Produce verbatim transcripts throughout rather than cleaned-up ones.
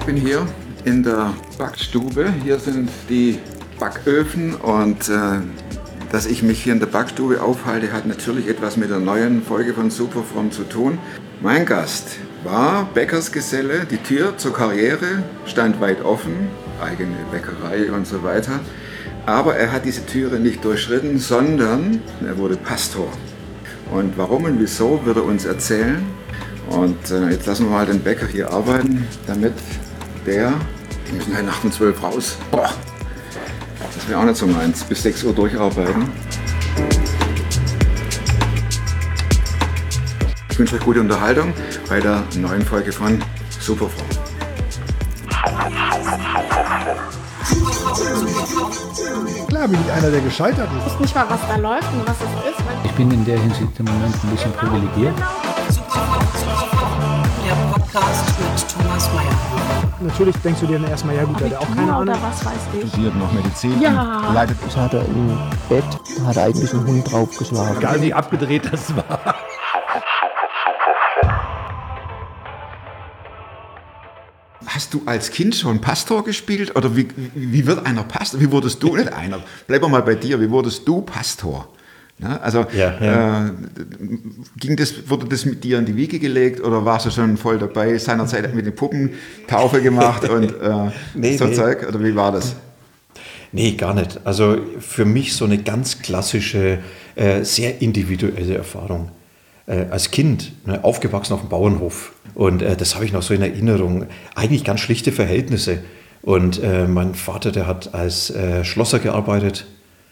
bin hier in der Backstube. Hier sind die Backöfen und äh, dass ich mich hier in der Backstube aufhalte, hat natürlich etwas mit der neuen Folge von Superfromm zu tun. Mein Gast war Bäckersgeselle. Die Tür zur Karriere stand weit offen, eigene Bäckerei und so weiter. Aber er hat diese Türe nicht durchschritten, sondern er wurde Pastor. Und warum und wieso, wird er uns erzählen. Und äh, jetzt lassen wir mal den Bäcker hier arbeiten, damit der, die müssen halt nachts um zwölf raus. Boah, das wäre auch nicht so meins, bis sechs Uhr durcharbeiten. Ich wünsche euch gute Unterhaltung bei der neuen Folge von Superfromm. Klar bin ich einer, der gescheitert ist. Ich weiß nicht mal, was da läuft und was es ist. Ich bin in der Hinsicht im Moment ein bisschen privilegiert. Der Podcast mit Thomas Mayer. Natürlich denkst du dir dann erstmal, ja gut, der hat auch keine Ahnung. Oder was weiß ich. Studiert noch Medizin, Ja. leidet. Das hat er im Bett, hat er eigentlich einen Hund draufgeschlagen. Egal wie abgedreht das war. Hast du als Kind schon Pastor gespielt? Oder wie, wie wird einer Pastor? Wie wurdest du, nicht einer, bleib mal bei dir, wie wurdest du Pastor? Na, also Ja, ja. Äh, ging das, wurde das mit dir in die Wiege gelegt oder warst du schon voll dabei? Seinerzeit mit den Puppen Taufe gemacht und äh, Nee, so nee. Zeug? Oder wie war das? Nee, gar nicht. Also für mich so eine ganz klassische, äh, sehr individuelle Erfahrung. Äh, als Kind, ne, aufgewachsen auf dem Bauernhof. Und äh, das habe ich noch so in Erinnerung. Eigentlich ganz schlichte Verhältnisse. Und äh, mein Vater, der hat als äh, Schlosser gearbeitet.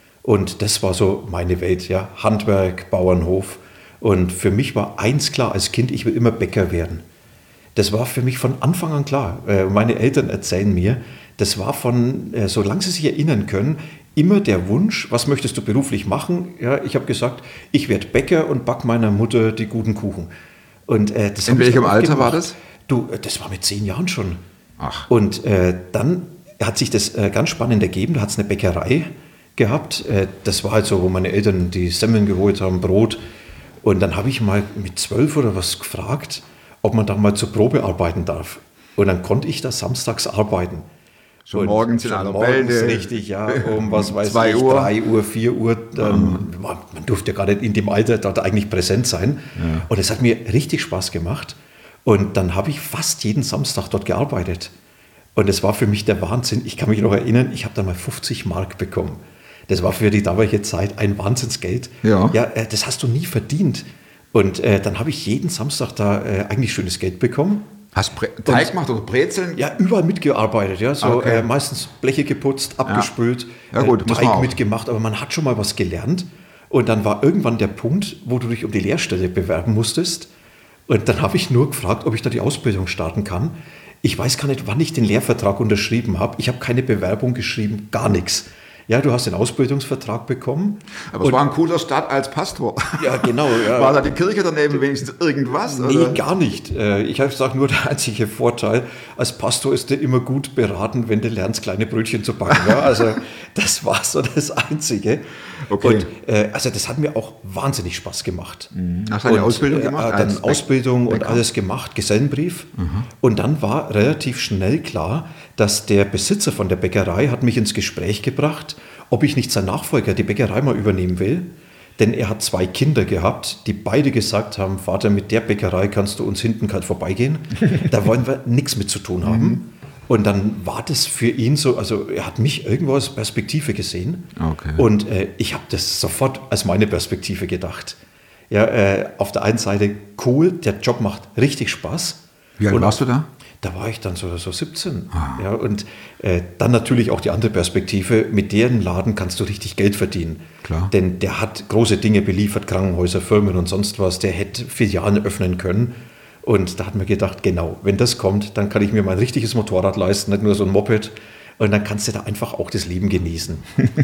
Und das war so meine Welt, ja, Handwerk, Bauernhof. Und für mich war eins klar als Kind, ich will immer Bäcker werden. Das war für mich von Anfang an klar. Äh, Meine Eltern erzählen mir, das war von, äh, solange sie sich erinnern können, immer der Wunsch, was möchtest du beruflich machen? Ja, ich habe gesagt, ich werde Bäcker und back meiner Mutter die guten Kuchen. Und, äh, das In hab ich welchem dann auch Alter gemacht. war das? Du, äh, das war mit zehn Jahren schon. Ach. Und äh, dann hat sich das äh, ganz spannend ergeben, da hat es eine Bäckerei gehabt. Äh, das war halt so, wo meine Eltern die Semmeln geholt haben, Brot. Und dann habe ich mal mit zwölf oder was gefragt, ob man da mal zur Probe arbeiten darf. Und dann konnte ich da samstags arbeiten. Schon Und morgens in schon aller morgens, Bälde. richtig, ja, um was weiß Zwei ich, Uhr. drei Uhr, vier Uhr. Dann, man, man durfte ja gar nicht in dem Alter dort eigentlich präsent sein. Ja. Und es hat mir richtig Spaß gemacht. Und dann habe ich fast jeden Samstag dort gearbeitet. Und es war für mich der Wahnsinn. Ich kann mich noch erinnern, ich habe da mal fünfzig Mark bekommen. Das war für die damalige Zeit ein Wahnsinnsgeld. Ja. Ja, äh, das hast du nie verdient. Und äh, dann habe ich jeden Samstag da äh, eigentlich schönes Geld bekommen. Hast Bre- Teig gemacht oder Brezeln? Ja, überall mitgearbeitet, ja, so Okay. äh, meistens Bleche geputzt, abgespült, Ja, gut, äh, muss man Teig auch. mitgemacht, aber man hat schon mal was gelernt. Und dann war irgendwann der Punkt, wo du dich um die Lehrstelle bewerben musstest. Und dann habe ich nur gefragt, ob ich da die Ausbildung starten kann. Ich weiß gar nicht, wann ich den Lehrvertrag unterschrieben habe. Ich habe keine Bewerbung geschrieben, gar nichts. Ja, du hast den Ausbildungsvertrag bekommen. Aber es Und- war ein cooler Start als Pastor. Ja, genau. Ja. War da die Kirche daneben wenigstens irgendwas? Nee, oder? gar nicht. Äh, Ich habe gesagt, nur der einzige Vorteil, als Pastor ist du immer gut beraten, wenn du lernst, kleine Brötchen zu backen. Ja, also das war so das Einzige. Okay. Und äh, also das hat mir auch wahnsinnig Spaß gemacht. Hast du eine Und, Ausbildung äh, gemacht? Dann als Ausbildung und Bäcker? alles gemacht, Gesellenbrief. Und dann war relativ schnell klar, dass der Besitzer von der Bäckerei hat mich ins Gespräch gebracht, ob ich nicht sein Nachfolger die Bäckerei mal übernehmen will. Denn er hat zwei Kinder gehabt, die beide gesagt haben, Vater, mit der Bäckerei kannst du uns hinten kalt vorbeigehen. Da wollen wir nichts mit zu tun haben. Und dann war das für ihn so, also er hat mich irgendwo als Perspektive gesehen. Okay. Und äh, ich habe das sofort als meine Perspektive gedacht. Ja, äh, auf der einen Seite cool, der Job macht richtig Spaß. Wie alt Und warst du da? Da war ich dann so, so siebzehn. Ja, und äh, dann natürlich auch die andere Perspektive, mit deren Laden kannst du richtig Geld verdienen. Klar. Denn der hat große Dinge beliefert, Krankenhäuser, Firmen und sonst was. Der hätte Filialen öffnen können. Und da hat man gedacht, genau, wenn das kommt, dann kann ich mir mein richtiges Motorrad leisten, nicht nur so ein Moped. Und dann kannst du da einfach auch das Leben genießen.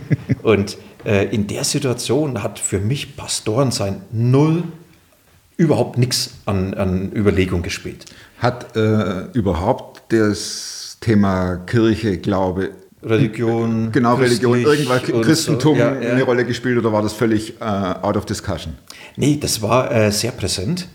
Und äh, in der Situation hat für mich Pastorensein null, überhaupt nichts an, an Überlegung gespielt. Hat äh, überhaupt das Thema Kirche, Glaube, Religion, genau, Religion, christlich irgendwas, und Christentum so. Ja, ja. eine Rolle gespielt oder war das völlig äh, out of discussion? Nee, das war äh, sehr präsent,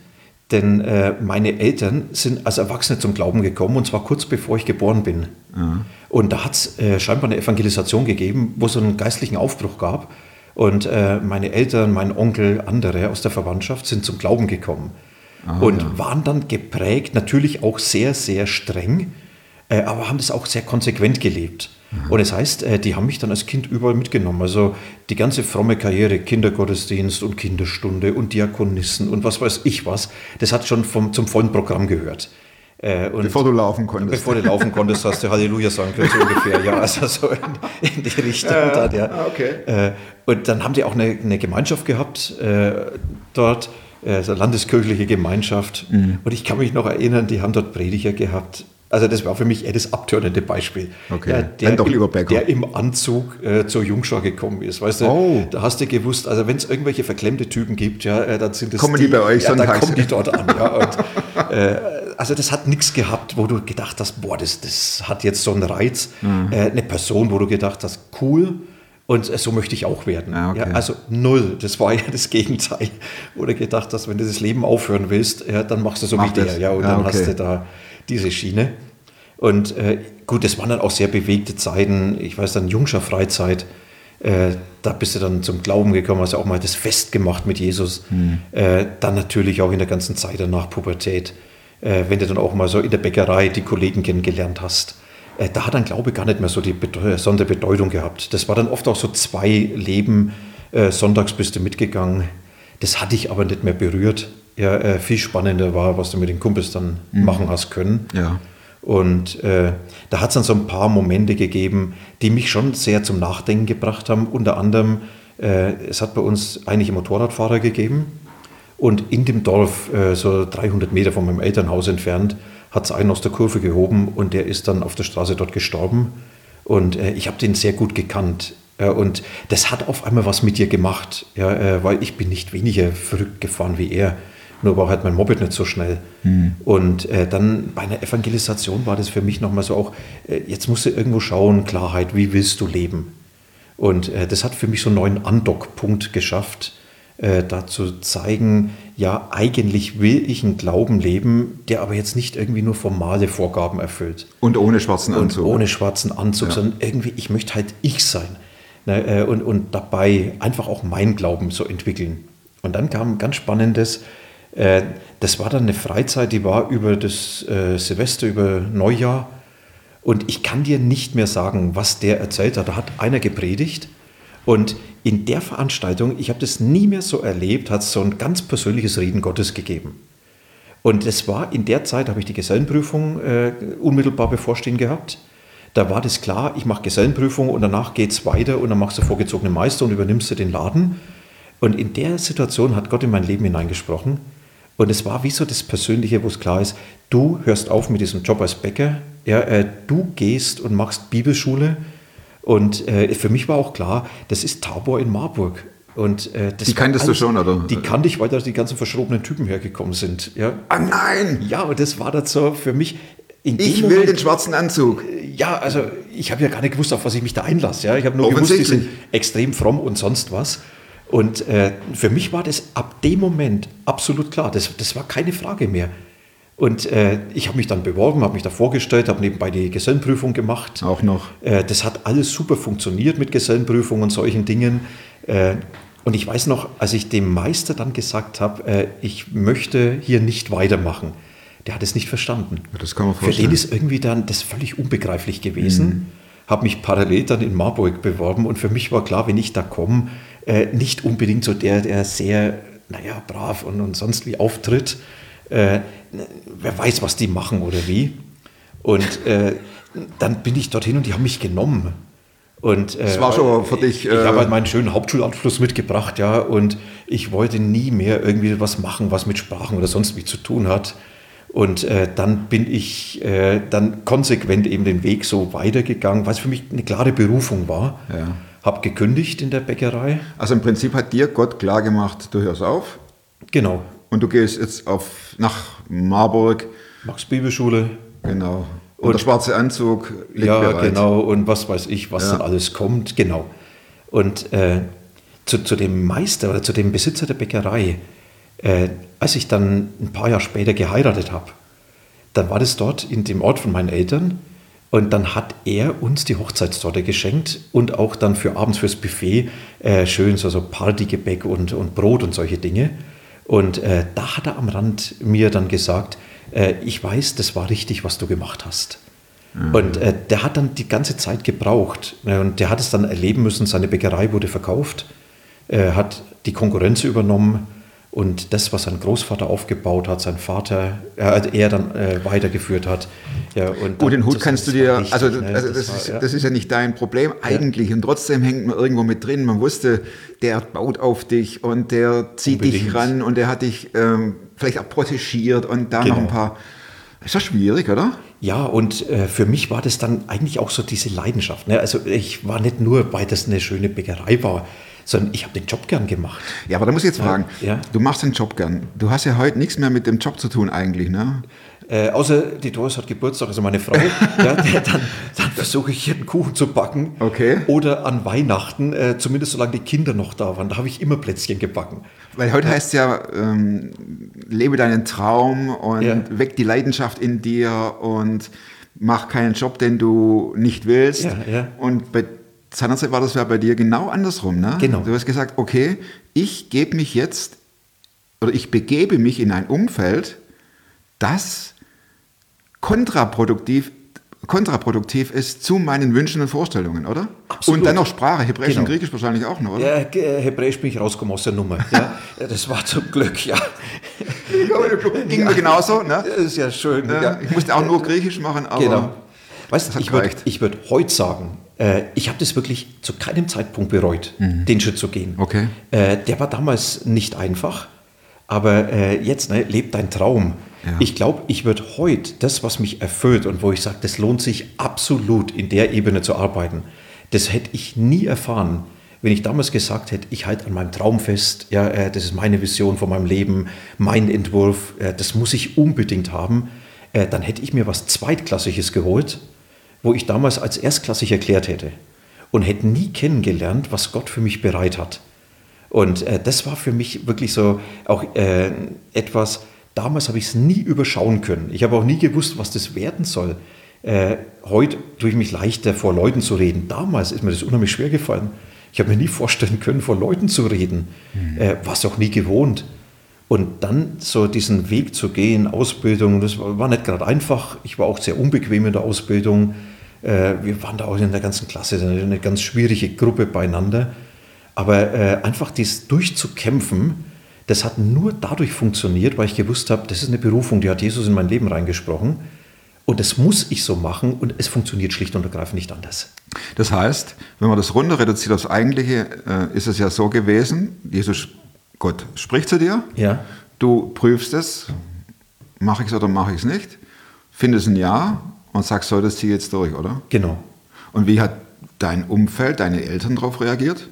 Denn äh, meine Eltern sind als Erwachsene zum Glauben gekommen, und zwar kurz bevor ich geboren bin. Mhm. Und da hat es äh, scheinbar eine Evangelisation gegeben, wo es so einen geistlichen Aufbruch gab. Und äh, meine Eltern, mein Onkel, andere aus der Verwandtschaft sind zum Glauben gekommen. Ah, und ja. waren dann geprägt, natürlich auch sehr, sehr streng, äh, aber haben das auch sehr konsequent gelebt. Mhm. Und das heißt, äh, die haben mich dann als Kind überall mitgenommen. Also die ganze fromme Karriere, Kindergottesdienst und Kinderstunde und Diakonissen und was weiß ich was, das hat schon vom, zum vollen Programm gehört. Äh, und bevor du laufen konntest. Bevor du laufen konntest, hast du Halleluja sagen können, so ungefähr. Ja, also so in, in die Richtung. Äh, dann, ja. Okay. Äh, und dann haben die auch eine, eine Gemeinschaft gehabt äh, dort, äh, so eine landeskirchliche Gemeinschaft. Mhm. Und ich kann mich noch erinnern, die haben dort Prediger gehabt. Also das war für mich eher das abtörnende Beispiel. Okay. Ja, der, doch im, lieber der im Anzug äh, zur Jungschau gekommen ist. Weißt du, oh. da hast du gewusst, also wenn es irgendwelche verklemmte Typen gibt, ja, äh, dann sind es kommen die, die bei euch ja, sonntags. dann kommen die dort an. Ja, und, äh, also das hat nichts gehabt, wo du gedacht hast, boah, das, das hat jetzt so einen Reiz. Mhm. Äh, eine Person, wo du gedacht hast, cool, und äh, so möchte ich auch werden. Ah, okay. Ja, also null, das war ja das Gegenteil. Wo du gedacht hast, wenn du das Leben aufhören willst, ja, dann machst du so Mach wie das. der. Ja, und ah, dann okay. hast du da diese Schiene. Und äh, gut, das waren dann auch sehr bewegte Zeiten. Ich weiß dann, Jungschar-Freizeit, äh, da bist du dann zum Glauben gekommen, hast auch mal das Fest gemacht mit Jesus. Hm. Äh, dann natürlich auch in der ganzen Zeit danach, Pubertät. Äh, wenn du dann auch mal so in der Bäckerei die Kollegen kennengelernt hast. Äh, da hat dann Glaube gar nicht mehr so die besondere Bedeutung gehabt. Das war dann oft auch so zwei Leben. Äh, sonntags bist du mitgegangen. Das hatte ich aber nicht mehr berührt. Ja, äh, viel spannender war, was du mit den Kumpels dann hm. machen hast können. Ja. Und äh, da hat es dann so ein paar Momente gegeben, die mich schon sehr zum Nachdenken gebracht haben. Unter anderem, äh, es hat bei uns einige Motorradfahrer gegeben. Und in dem Dorf, äh, so dreihundert Meter von meinem Elternhaus entfernt, hat es einen aus der Kurve gehoben und der ist dann auf der Straße dort gestorben. Und äh, ich habe den sehr gut gekannt. Äh, und das hat auf einmal was mit dir gemacht, ja, äh, weil ich bin nicht weniger verrückt gefahren wie er. Nur war halt mein Moped nicht so schnell. Hm. Und äh, dann bei einer Evangelisation war das für mich nochmal so auch, äh, jetzt musst du irgendwo schauen, Klarheit, wie willst du leben? Und äh, das hat für mich so einen neuen Andockpunkt geschafft, äh, da zu zeigen, ja, eigentlich will ich einen Glauben leben, der aber jetzt nicht irgendwie nur formale Vorgaben erfüllt. Und ohne schwarzen Anzug. Und ohne schwarzen Anzug, ja. sondern irgendwie, ich möchte halt ich sein. Ne, äh, und, und dabei einfach auch meinen Glauben so entwickeln. Und dann kam ein ganz spannendes, das war dann eine Freizeit, die war über das äh, Silvester, über Neujahr. Und ich kann dir nicht mehr sagen, was der erzählt hat. Da hat einer gepredigt. Und in der Veranstaltung, ich habe das nie mehr so erlebt, hat es so ein ganz persönliches Reden Gottes gegeben. Und das war in der Zeit, habe ich die Gesellenprüfung äh, unmittelbar bevorstehen gehabt. Da war das klar, ich mache Gesellenprüfung und danach geht es weiter und dann machst du vorgezogene Meister und übernimmst du den Laden. Und in der Situation hat Gott in mein Leben hineingesprochen. Und es war wie so das Persönliche, wo es klar ist, du hörst auf mit diesem Job als Bäcker, ja, äh, du gehst und machst Bibelschule. Und äh, für mich war auch klar, das ist Tabor in Marburg. Und, äh, das die kanntest alles, du schon, oder? Die kannte ich, weil da die ganzen verschrobenen Typen hergekommen sind. Ja. Ah nein! Ja, und das war dann so für mich... In ich Moment, will den schwarzen Anzug. Ja, also ich habe ja gar nicht gewusst, auf was ich mich da einlasse. Ja. Ich habe nur gewusst, die sind extrem fromm und sonst was. Und äh, für mich war das ab dem Moment absolut klar. Das, das war keine Frage mehr. Und äh, ich habe mich dann beworben, habe mich da vorgestellt, habe nebenbei die Gesellenprüfung gemacht. Auch noch. Äh, das hat alles super funktioniert mit Gesellenprüfung und solchen Dingen. Äh, und ich weiß noch, als ich dem Meister dann gesagt habe, äh, ich möchte hier nicht weitermachen, der hat es nicht verstanden. Das kann man vorstellen. Für den ist irgendwie dann das völlig unbegreiflich gewesen. Mhm. Habe mich parallel dann in Marburg beworben und für mich war klar, wenn ich da komme, äh, nicht unbedingt so der, der sehr, naja, brav und, und sonst wie auftritt. Äh, wer weiß, was die machen oder wie. Und äh, dann bin ich dorthin und die haben mich genommen. Und, äh, das war schon für dich... Ich, ich habe halt meinen schönen Hauptschulabschluss mitgebracht, ja, und ich wollte nie mehr irgendwie was machen, was mit Sprachen oder sonst wie zu tun hat. Und äh, dann bin ich äh, dann konsequent eben den Weg so weitergegangen, weil es für mich eine klare Berufung war. Ja. Habe gekündigt in der Bäckerei. Also im Prinzip hat dir Gott klar gemacht, du hörst auf. Genau. Und du gehst jetzt auf, nach Marburg. Machst Bibelschule. Genau. Und, und der schwarze Anzug liegt ja, bereit. Ja, genau. Und was weiß ich, was ja. dann alles kommt. Genau. Und äh, zu, zu dem Meister oder zu dem Besitzer der Bäckerei, Äh, als ich dann ein paar Jahre später geheiratet habe, dann war das dort in dem Ort von meinen Eltern und dann hat er uns die Hochzeitstorte geschenkt und auch dann für abends fürs Buffet äh, schön so, so Partygebäck und, und Brot und solche Dinge. Und äh, da hat er am Rand mir dann gesagt, äh, ich weiß, das war richtig, was du gemacht hast. Mhm. Und äh, der hat dann die ganze Zeit gebraucht. Ne, und der hat es dann erleben müssen, seine Bäckerei wurde verkauft, äh, hat die Konkurrenz übernommen und das, was sein Großvater aufgebaut hat, sein Vater, äh, er dann äh, weitergeführt hat. Ja, und Gut, den Hut das, kannst das du dir, richtig, also, ne, also das, das, war, ist, ja. das ist ja nicht dein Problem eigentlich, und trotzdem hängt man irgendwo mit drin. Man wusste, der baut auf dich und der zieht Unbedingt. dich ran und der hat dich ähm, vielleicht auch protegiert und da Genau. noch ein paar. Ist das schwierig, oder? Ja, und äh, für mich war das dann eigentlich auch so diese Leidenschaft. Ne? Also ich war nicht nur, weil das eine schöne Bäckerei war, sondern ich habe den Job gern gemacht. Ja, aber da muss ich jetzt fragen, ja. du machst den Job gern. Du hast ja heute nichts mehr mit dem Job zu tun eigentlich, ne? Äh, außer die Doris hat Geburtstag, also meine Frau, ja, der, dann, dann versuche ich hier einen Kuchen zu backen. Okay. Oder an Weihnachten, äh, zumindest solange die Kinder noch da waren, da habe ich immer Plätzchen gebacken. Weil heute heißt es ja, ähm, lebe deinen Traum und Ja. weck die Leidenschaft in dir und mach keinen Job, den du nicht willst. Ja, ja. Und bei seinerzeit war das ja bei dir genau andersrum, ne? Genau. Du hast gesagt, okay, ich gebe mich jetzt oder ich begebe mich in ein Umfeld, das kontraproduktiv, kontraproduktiv ist zu meinen Wünschen und Vorstellungen, oder? Absolut. Und dann noch Sprache, Hebräisch Genau. und Griechisch wahrscheinlich auch noch, oder? Ja, Ge- Hebräisch bin ich rausgekommen aus der Nummer. Ja. Das war zum Glück, ja. Ging mir genauso, ne? Das ist ja schön. Ja, Ja. ich musste auch nur Griechisch machen, aber Genau. Weißt Das du, hat ich würde gereicht. ich würd heute sagen, äh, ich habe das wirklich zu keinem Zeitpunkt bereut, den Schritt zu gehen. Okay. Äh, der war damals nicht einfach, aber äh, jetzt, ne, lebt dein Traum. Ja. Ich glaube, ich würde heute das, was mich erfüllt und wo ich sage, das lohnt sich absolut in der Ebene zu arbeiten, das hätte ich nie erfahren, wenn ich damals gesagt hätte, ich halte an meinem Traum fest, ja, äh, das ist meine Vision von meinem Leben, mein Entwurf, äh, das muss ich unbedingt haben, äh, dann hätte ich mir was Zweitklassiges geholt, wo ich damals als erstklassig erklärt hätte und hätte nie kennengelernt, was Gott für mich bereit hat. Und äh, das war für mich wirklich so auch äh, etwas, damals habe ich es nie überschauen können. Ich habe auch nie gewusst, was das werden soll. Äh, heute tue ich mich leichter, vor Leuten zu reden. Damals ist mir das unheimlich schwer gefallen. Ich habe mir nie vorstellen können, vor Leuten zu reden. Mhm. Äh, war es auch nie gewohnt. Und dann so diesen Weg zu gehen, Ausbildung, das war, war nicht gerade einfach. Ich war auch sehr unbequem in der Ausbildung. Äh, wir waren da auch in der ganzen Klasse, eine ganz schwierige Gruppe beieinander. Aber äh, einfach dies durchzukämpfen, das hat nur dadurch funktioniert, weil ich gewusst habe, das ist eine Berufung, die hat Jesus in mein Leben reingesprochen. Und das muss ich so machen und es funktioniert schlicht und ergreifend nicht anders. das heißt, wenn man das runter reduziert aufs Eigentliche, äh, ist es ja so gewesen, Jesus, Gott spricht zu dir, Ja. du prüfst es, mache ich es oder mache ich es nicht, findest ein Ja und sagst, so, das ziehe ich jetzt durch, oder? Genau. Und wie hat dein Umfeld, deine Eltern darauf reagiert?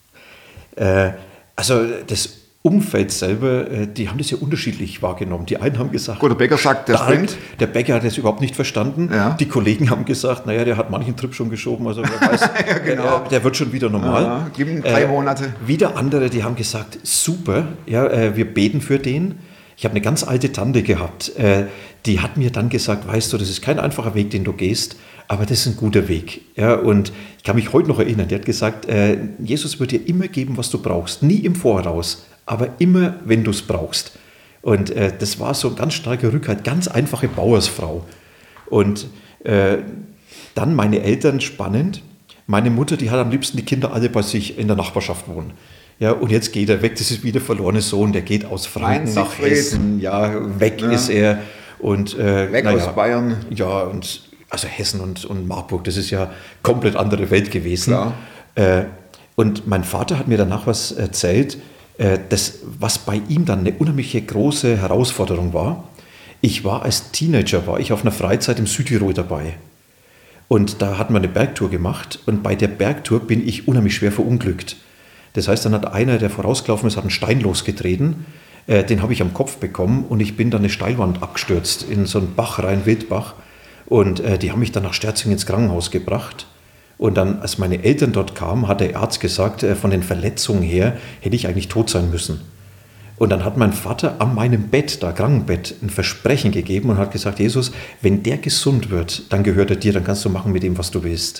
Äh, also das Umfeld selber, äh, die haben das ja unterschiedlich wahrgenommen. Die einen haben gesagt, Gut, der Bäcker sagt, der stark. springt. Der Bäcker hat das überhaupt nicht verstanden. Ja. Die Kollegen haben gesagt, naja, der hat manchen Trip schon geschoben, also wer weiß, Ja, genau. äh, der wird schon wieder normal. Ja, gib ihm drei Monate. Wieder andere, die haben gesagt, super, ja, äh, wir beten für den. Ich habe eine ganz alte Tante gehabt, äh, die hat mir dann gesagt, weißt du, das ist kein einfacher Weg, den du gehst, aber das ist ein guter Weg. Ja, und ich kann mich heute noch erinnern, die hat gesagt, äh, Jesus wird dir immer geben, was du brauchst, nie im Voraus, aber immer, wenn du es brauchst. Und äh, das war so ein ganz starker Rückhalt, ganz einfache Bauersfrau. Und äh, dann meine Eltern, spannend, meine Mutter, die hat am liebsten die Kinder alle bei sich in der Nachbarschaft wohnen. Ja, und jetzt geht er weg, das ist wie der verlorene Sohn, der geht aus Franken Mein nach Siegfried. Hessen, ja, weg Ja. ist er. Und, äh, Weg naja, aus Bayern. Ja, und also Hessen und, und Marburg, das ist ja komplett andere Welt gewesen. Klar. Äh, und mein Vater hat mir danach was erzählt, äh, das, was bei ihm dann eine unheimliche große Herausforderung war. Ich war als Teenager, war ich auf einer Freizeit im Südtirol dabei. Und da hatten wir eine Bergtour gemacht und bei der Bergtour bin ich unheimlich schwer verunglückt. Das heißt, dann hat einer, der vorausgelaufen ist, hat einen Stein losgetreten, äh, den habe ich am Kopf bekommen und ich bin dann eine Steilwand abgestürzt in so einen Bach rein, Wildbach. Und äh, die haben mich dann nach Sterzing ins Krankenhaus gebracht. Und dann, als meine Eltern dort kamen, hat der Arzt gesagt, äh, von den Verletzungen her hätte ich eigentlich tot sein müssen. Und dann hat mein Vater an meinem Bett, da Krankenbett, ein Versprechen gegeben und hat gesagt, Jesus, wenn der gesund wird, dann gehört er dir, dann kannst du machen mit ihm, was du willst.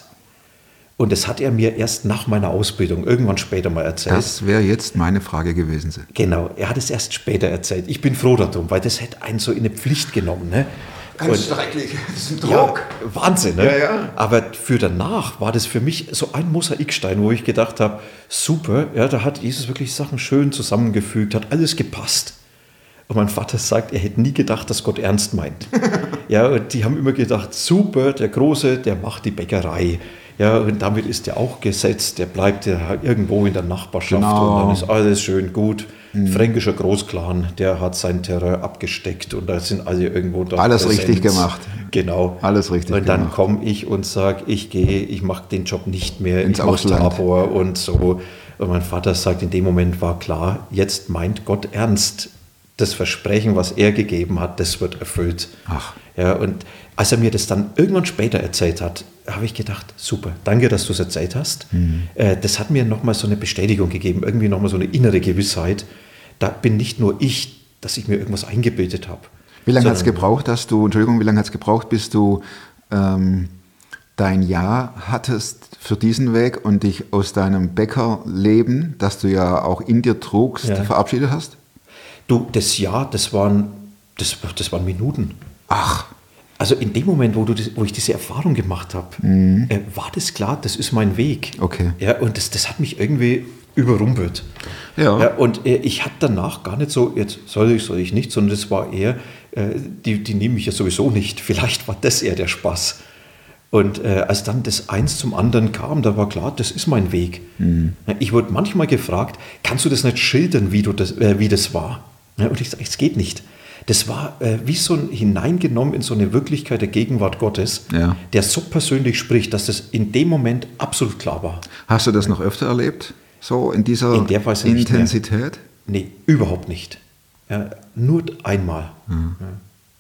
Und das hat er mir erst nach meiner Ausbildung, irgendwann später mal erzählt. Das wäre jetzt meine Frage gewesen. Genau, er hat es erst später erzählt. Ich bin froh darum, weil das hätte einen so in eine Pflicht genommen. Ne? Ganz schrecklich, das ist ein Druck. Ja, Wahnsinn, ne? Ja, ja. Aber für danach war das für mich so ein Mosaikstein, wo ich gedacht habe, super, ja, da hat Jesus wirklich Sachen schön zusammengefügt, hat alles gepasst. Und mein Vater sagt, er hätte nie gedacht, dass Gott ernst meint. Ja, und die haben immer gedacht, super, der Große, der macht die Bäckerei. Ja, und damit ist der auch gesetzt, der bleibt ja irgendwo in der Nachbarschaft Genau. und dann ist alles schön gut. Mhm. Fränkischer Großclan, der hat sein Terrain abgesteckt und da sind alle irgendwo dort. Alles präsent. richtig gemacht. Genau. Alles richtig und dann gemacht. komme ich und sage, ich gehe, ich mache den Job nicht mehr, Ins ich mache Ausland. Tabor und so. Und mein Vater sagt, in dem Moment war klar, jetzt meint Gott ernst. Das Versprechen, was er gegeben hat, das wird erfüllt. Ach. Ja, und als er mir das dann irgendwann später erzählt hat, habe ich gedacht, super, danke, dass du es erzählt hast. Mhm. Äh, das hat mir nochmal so eine Bestätigung gegeben, irgendwie nochmal so eine innere Gewissheit. Da bin nicht nur ich, dass ich mir irgendwas eingebildet habe. Wie lange hat es gebraucht, dass du, Entschuldigung, wie lange hat es gebraucht, bis du ähm, dein Ja hattest für diesen Weg und dich aus deinem Bäckerleben, das du ja auch in dir trugst, Ja. verabschiedet hast? Du, das Jahr, das waren, das, das waren Minuten. Ach. Also in dem Moment, wo, du das, wo ich diese Erfahrung gemacht habe, Mhm. äh, war das klar, das ist mein Weg. Okay. Ja, und das, das hat mich irgendwie überrumpelt. Ja. Ja, und äh, ich hatte danach gar nicht so, jetzt soll ich, soll ich nicht, sondern das war eher, äh, die, die nehmen mich ja sowieso nicht. Vielleicht war das eher der Spaß. Und äh, als dann das eins zum anderen kam, da war klar, das ist mein Weg. Mhm. Ich wurde manchmal gefragt, kannst du das nicht schildern, wie, du das, äh, wie das war? Ja, und ich sage, es geht nicht. Das war äh, wie so ein hineingenommen in so eine Wirklichkeit der Gegenwart Gottes, Ja. der so persönlich spricht, dass das in dem Moment absolut klar war. Hast du das noch öfter erlebt? So in dieser In der Weise nicht mehr. Intensität? Nee, überhaupt nicht. Ja, nur einmal. Mhm. Ja.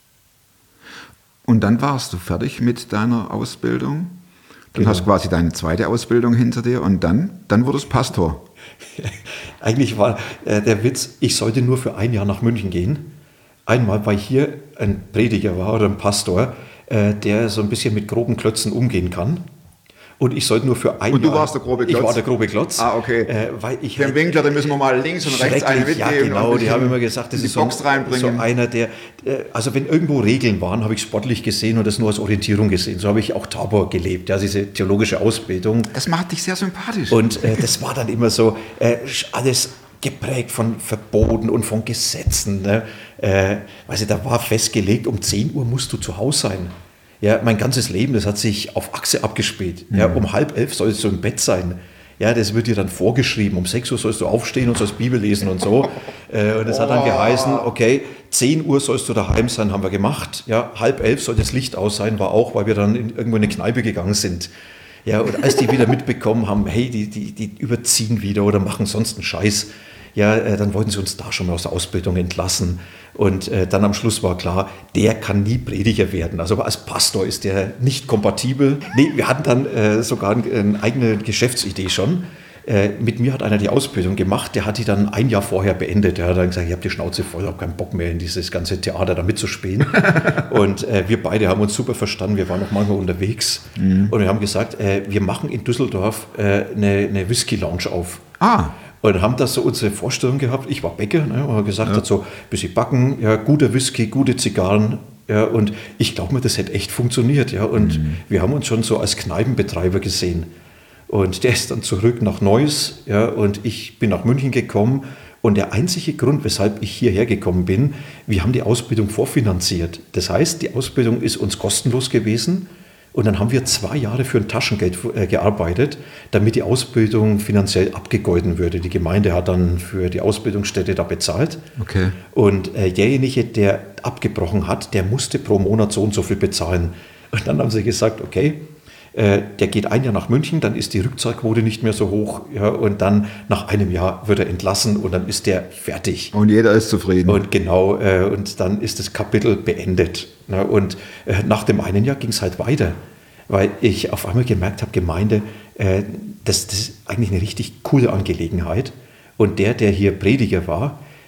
Und dann warst du fertig mit deiner Ausbildung. Dann Genau. hast du quasi deine zweite Ausbildung hinter dir und dann, dann wurdest du Pastor. Eigentlich war äh, der Witz, ich sollte nur für ein Jahr nach München gehen. Einmal, weil hier ein Prediger war oder ein Pastor, äh, der so ein bisschen mit groben Klötzen umgehen kann. Und ich sollte nur für ein Und du Jahr... warst der grobe Klotz? Ich war der grobe Klotz. Ah, okay. Äh, weil ich Dem Winkler, den müssen wir mal links und rechts einen Schrecklich, mitgeben. ja genau, und die haben immer gesagt, das in die ist so, Box reinbringen. so einer, der, äh, also wenn irgendwo Regeln waren, habe ich sportlich gesehen und das nur als Orientierung gesehen. So habe ich auch Tabor gelebt, ja, diese theologische Ausbildung. Das macht dich sehr sympathisch. Und äh, das war dann immer so, äh, alles geprägt von Verboten und von Gesetzen. Ne? Äh, weißt du, da war festgelegt, um zehn Uhr musst du zu Hause sein. Ja, mein ganzes Leben, das hat sich auf Achse abgespielt. Ja, um halb elf sollst du im Bett sein. Ja, das wird dir dann vorgeschrieben. Um sechs Uhr sollst du aufstehen und sollst Bibel lesen und so. Äh, und das hat dann geheißen, okay, zehn Uhr sollst du daheim sein, haben wir gemacht. Ja, halb elf soll das Licht aus sein, war auch, weil wir dann in, irgendwo in eine Kneipe gegangen sind. Ja, und als die wieder mitbekommen haben, hey, die, die, die überziehen wieder oder machen sonst einen Scheiß, ja, äh, dann wollten sie uns da schon mal aus der Ausbildung entlassen. Und äh, dann am Schluss war klar, der kann nie Prediger werden. Also als Pastor ist der nicht kompatibel. Nee, wir hatten dann äh, sogar eine, eine eigene Geschäftsidee schon. Äh, mit mir hat einer die Ausbildung gemacht, der hat die dann ein Jahr vorher beendet. Der hat dann gesagt, ich habe die Schnauze voll, ich habe keinen Bock mehr in dieses ganze Theater da mitzuspielen. Und äh, wir beide haben uns super verstanden, wir waren noch manchmal unterwegs. Mhm. Und wir haben gesagt, äh, wir machen in Düsseldorf äh, eine, eine Whisky-Lounge auf. Ah. Und haben da so unsere Vorstellung gehabt. Ich war Bäcker, ne, und habe gesagt, ja. hat so ein bisschen backen, ja, guter Whisky, gute Zigarren. Ja, und ich glaube mir, das hätte echt funktioniert. Ja, und mhm. wir haben uns schon so als Kneipenbetreiber gesehen. Und der ist dann zurück nach Neuss, ja, und ich bin nach München gekommen. Und der einzige Grund, weshalb ich hierher gekommen bin, wir haben die Ausbildung vorfinanziert. Das heißt, die Ausbildung ist uns kostenlos gewesen. Und dann haben wir zwei Jahre für ein Taschengeld äh, gearbeitet, damit die Ausbildung finanziell abgegolten würde. Die Gemeinde hat dann für die Ausbildungsstätte da bezahlt. Okay. Und äh, derjenige, der abgebrochen hat, der musste pro Monat so und so viel bezahlen. Und dann haben sie gesagt, okay, äh, der geht ein Jahr nach München, dann ist die Rückzahlquote nicht mehr so hoch. Ja, und dann nach einem Jahr wird er entlassen und dann ist der fertig. Und jeder ist zufrieden. Und genau, äh, und dann ist das Kapitel beendet. Ne? Und äh, nach dem einen Jahr ging es halt weiter, weil ich auf einmal gemerkt habe, Gemeinde, äh, das, das ist eigentlich eine richtig coole Angelegenheit. Und der, der hier Prediger war,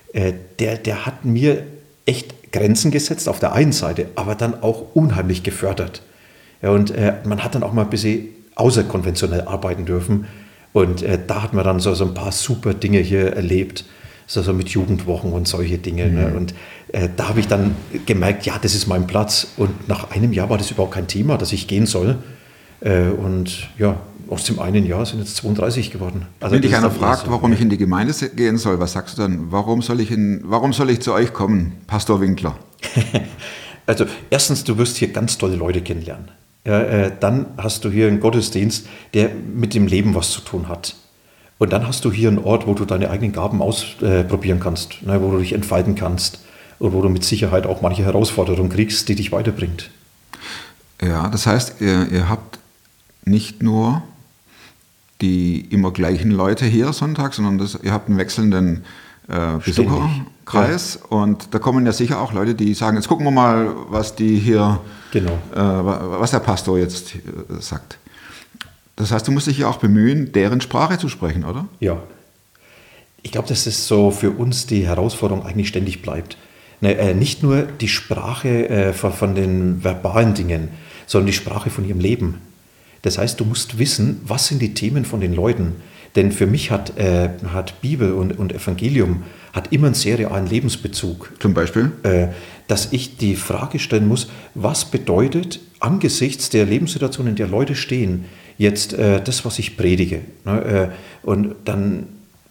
äh, der, der hat mir echt Grenzen gesetzt auf der einen Seite, aber dann auch unheimlich gefördert. Ja, und äh, man hat dann auch mal ein bisschen außerkonventionell arbeiten dürfen. Und äh, da hat man dann so, so ein paar super Dinge hier erlebt, so, so mit Jugendwochen und solche Dinge. Mhm. Ne? Und äh, da habe ich dann gemerkt, ja, das ist mein Platz. Und nach einem Jahr war das überhaupt kein Thema, dass ich gehen soll. Äh, und ja, aus dem einen Jahr sind jetzt zweiunddreißig geworden. Also wenn dich einer fragt, so, warum ja. ich in die Gemeinde gehen soll, was sagst du dann? Warum soll ich, in, warum soll ich zu euch kommen, Pastor Winkler? Also erstens, du wirst hier ganz tolle Leute kennenlernen. Ja, äh, dann hast du hier einen Gottesdienst, der mit dem Leben was zu tun hat. Und dann hast du hier einen Ort, wo du deine eigenen Gaben ausprobieren äh, kannst, ne, wo du dich entfalten kannst und wo du mit Sicherheit auch manche Herausforderungen kriegst, die dich weiterbringt. Ja, das heißt, ihr, ihr habt nicht nur die immer gleichen Leute hier Sonntag, sondern das, ihr habt einen wechselnden äh, Besucherkreis. Ja. Und da kommen ja sicher auch Leute, die sagen, jetzt gucken wir mal, was die hier, genau. äh, was der Pastor jetzt äh, sagt. Das heißt, du musst dich ja auch bemühen, deren Sprache zu sprechen, oder? Ja. Ich glaube, dass das so für uns die Herausforderung eigentlich ständig bleibt. Ne, äh, nicht nur die Sprache äh, von, von den verbalen Dingen, sondern die Sprache von ihrem Leben. Das heißt, du musst wissen, was sind die Themen von den Leuten. Denn für mich hat, äh, hat Bibel und, und Evangelium hat immer einen sehr realen Lebensbezug. Zum Beispiel? Äh, dass ich die Frage stellen muss, was bedeutet angesichts der Lebenssituation, in der Leute stehen, jetzt äh, das, was ich predige. Ne? Äh, und dann,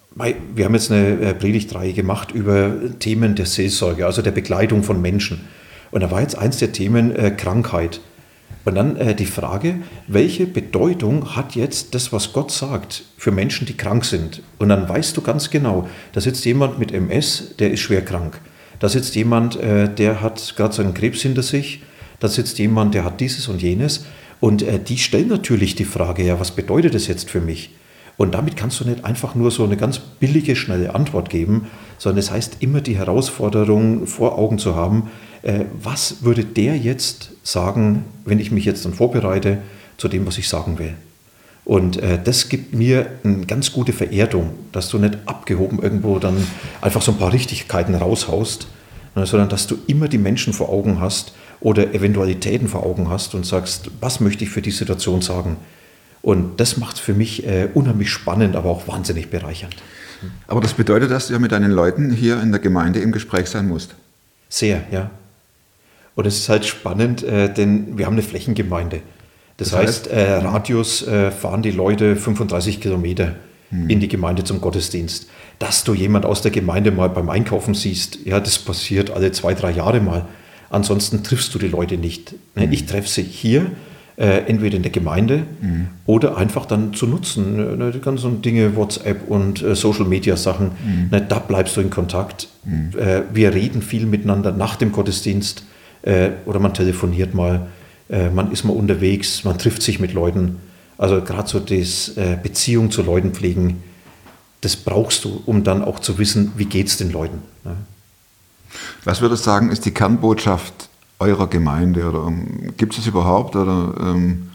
wir haben jetzt eine äh, Predigtreihe gemacht über Themen der Seelsorge, also der Begleitung von Menschen. Und da war jetzt eins der Themen äh, Krankheit. Und dann äh, die Frage, welche Bedeutung hat jetzt das, was Gott sagt, für Menschen, die krank sind? Und dann weißt du ganz genau, da sitzt jemand mit M S, der ist schwer krank. Da sitzt jemand, äh, der hat gerade so einen Krebs hinter sich. Da sitzt jemand, der hat dieses und jenes. Und äh, die stellen natürlich die Frage, ja, was bedeutet das jetzt für mich? Und damit kannst du nicht einfach nur so eine ganz billige, schnelle Antwort geben, sondern es heißt immer die Herausforderung vor Augen zu haben, äh, was würde der jetzt sagen, wenn ich mich jetzt dann vorbereite zu dem, was ich sagen will. Und äh, das gibt mir eine ganz gute Vererdung, dass du nicht abgehoben irgendwo dann einfach so ein paar Richtigkeiten raushaust, ne, sondern dass du immer die Menschen vor Augen hast oder Eventualitäten vor Augen hast und sagst, was möchte ich für die Situation sagen? Und das macht es für mich äh, unheimlich spannend, aber auch wahnsinnig bereichernd. Aber das bedeutet, dass du ja mit deinen Leuten hier in der Gemeinde im Gespräch sein musst. Sehr, ja. Und es ist halt spannend, äh, denn wir haben eine Flächengemeinde. Das, das heißt, heißt äh, Radius äh, fahren die Leute fünfunddreißig Kilometer hm. in die Gemeinde zum Gottesdienst. Dass du jemand aus der Gemeinde mal beim Einkaufen siehst, ja, das passiert alle zwei, drei Jahre mal. Ansonsten triffst du die Leute nicht. Hm. Ich treffe sie hier, äh, entweder in der Gemeinde hm. oder einfach dann zu nutzen. Ne, die ganzen Dinge, WhatsApp und äh, Social-Media-Sachen, hm. ne, da bleibst du in Kontakt. Hm. Äh, wir reden viel miteinander nach dem Gottesdienst. Äh, oder man telefoniert mal, äh, man ist mal unterwegs, man trifft sich mit Leuten. Also gerade so das äh, Beziehung zu Leuten pflegen, das brauchst du, um dann auch zu wissen, wie geht es den Leuten. Ne? Was würdest du sagen, ist die Kernbotschaft eurer Gemeinde? Oder um, gibt es es überhaupt? Oder ähm,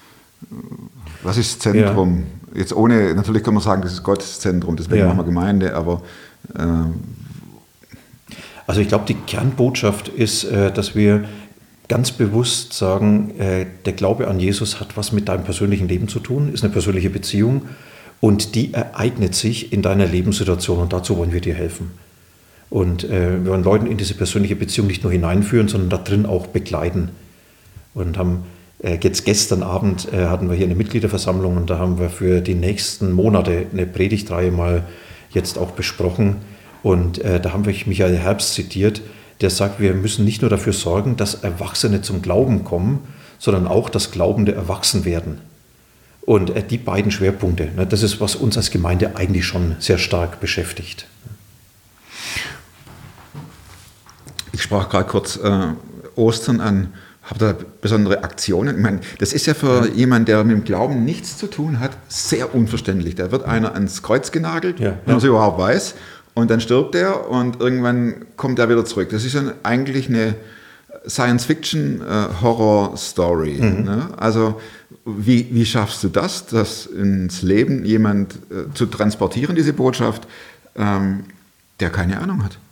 was ist das Zentrum? Ja. Jetzt ohne, natürlich kann man sagen, das ist Gottes Zentrum, deswegen ja. machen wir Gemeinde, aber ähm, Also ich glaube, die Kernbotschaft ist, dass wir ganz bewusst sagen, der Glaube an Jesus hat was mit deinem persönlichen Leben zu tun, ist eine persönliche Beziehung und die ereignet sich in deiner Lebenssituation und dazu wollen wir dir helfen. Und wir wollen Leuten in diese persönliche Beziehung nicht nur hineinführen, sondern da drin auch begleiten. Und haben jetzt gestern Abend hatten wir hier eine Mitgliederversammlung und da haben wir für die nächsten Monate eine Predigtreihe mal jetzt auch besprochen. Und äh, da haben wir Michael Herbst zitiert, der sagt, wir müssen nicht nur dafür sorgen, dass Erwachsene zum Glauben kommen, sondern auch, dass Glaubende erwachsen werden. Und äh, die beiden Schwerpunkte, ne, das ist, was uns als Gemeinde eigentlich schon sehr stark beschäftigt. Ich sprach gerade kurz äh, Ostern an. Habt ihr besondere Aktionen? Ich meine, das ist ja für ja. jemanden, der mit dem Glauben nichts zu tun hat, sehr unverständlich. Da wird einer ans Kreuz genagelt, ja. wenn man es überhaupt weiß. Und dann stirbt er und irgendwann kommt er wieder zurück. Das ist ja eigentlich eine Science-Fiction-Horror-Story. Mhm. Ne? Also wie, wie schaffst du das, das ins Leben jemand äh, zu transportieren, diese Botschaft? Ähm, der keine Ahnung hat.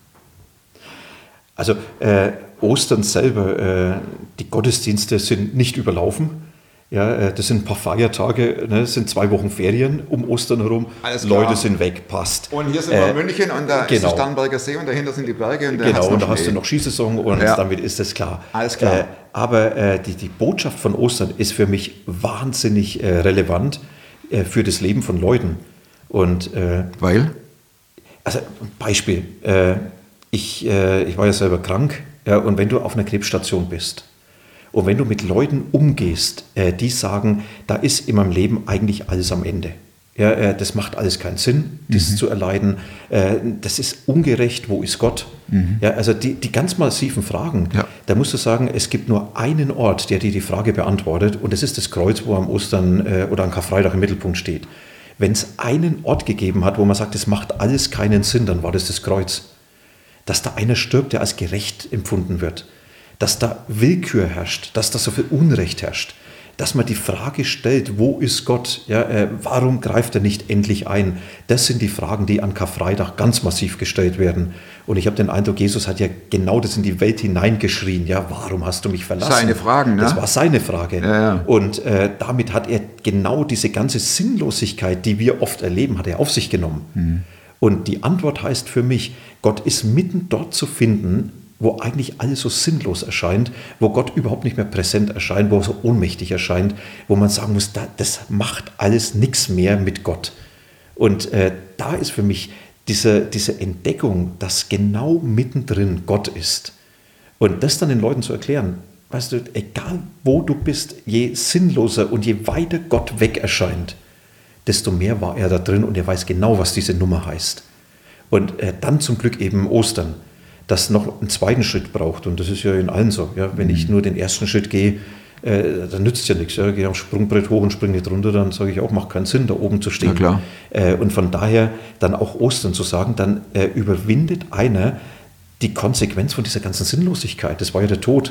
Also äh, Ostern selber, äh, die Gottesdienste sind nicht überlaufen. Ja, äh, das sind ein paar Feiertage, ne, das sind zwei Wochen Ferien um Ostern herum. Alles klar. Leute sind weg, passt. Und hier sind wir Äh, in München und da ist genau. der Starnberger See und dahinter sind die Berge. Und da Genau, hat's noch und da hast Schnee. du noch Skisaison und Ja. damit ist das klar. Alles klar. Äh, aber äh, die, die Botschaft von Ostern ist für mich wahnsinnig äh, relevant äh, für das Leben von Leuten. Und äh, Weil? also Beispiel, äh, ich, äh, ich war ja selber krank, ja, und wenn du auf einer Krebsstation bist und wenn du mit Leuten umgehst, äh, die sagen, da ist in meinem Leben eigentlich alles am Ende. Ja, äh, das macht alles keinen Sinn, das Mhm. zu erleiden. Äh, das ist ungerecht, wo ist Gott? Mhm. Ja, also die, die ganz massiven Fragen, Ja. da musst du sagen, es gibt nur einen Ort, der dir die Frage beantwortet, und das ist das Kreuz, wo am Ostern äh, oder am Karfreitag im Mittelpunkt steht. Wenn es einen Ort gegeben hat, wo man sagt, es macht alles keinen Sinn, dann war das das Kreuz. Dass da einer stirbt, der als gerecht empfunden wird. Dass da Willkür herrscht, dass da so viel Unrecht herrscht. Dass man die Frage stellt, wo ist Gott? Ja, äh, warum greift er nicht endlich ein? Das sind die Fragen, die an Karfreitag ganz massiv gestellt werden. Und ich habe den Eindruck, Jesus hat ja genau das in die Welt hineingeschrien. Ja, warum hast du mich verlassen? Seine Fragen, ne? Das war seine Frage. Ja, ja. Und äh, damit hat er genau diese ganze Sinnlosigkeit, die wir oft erleben, hat er auf sich genommen. Mhm. Und die Antwort heißt für mich, Gott ist mitten dort zu finden, wo eigentlich alles so sinnlos erscheint, wo Gott überhaupt nicht mehr präsent erscheint, wo er so ohnmächtig erscheint, wo man sagen muss, da, das macht alles nichts mehr mit Gott. Und äh, da ist für mich diese, diese Entdeckung, dass genau mittendrin Gott ist. Und das dann den Leuten zu erklären, weißt du, egal wo du bist, je sinnloser und je weiter Gott weg erscheint, desto mehr war er da drin und er weiß genau, was diese Nummer heißt. Und äh, dann zum Glück eben Ostern, das noch einen zweiten Schritt braucht. Und das ist ja in allen so. Ja? Wenn ich nur den ersten Schritt gehe, äh, dann nützt es ja nichts. Ja? Gehe am Sprungbrett hoch und springe nicht runter, dann sage ich auch, macht keinen Sinn, da oben zu stehen. Ja, klar. Äh, und von daher dann auch Ostern zu sagen, dann äh, überwindet einer die Konsequenz von dieser ganzen Sinnlosigkeit. Das war ja der Tod.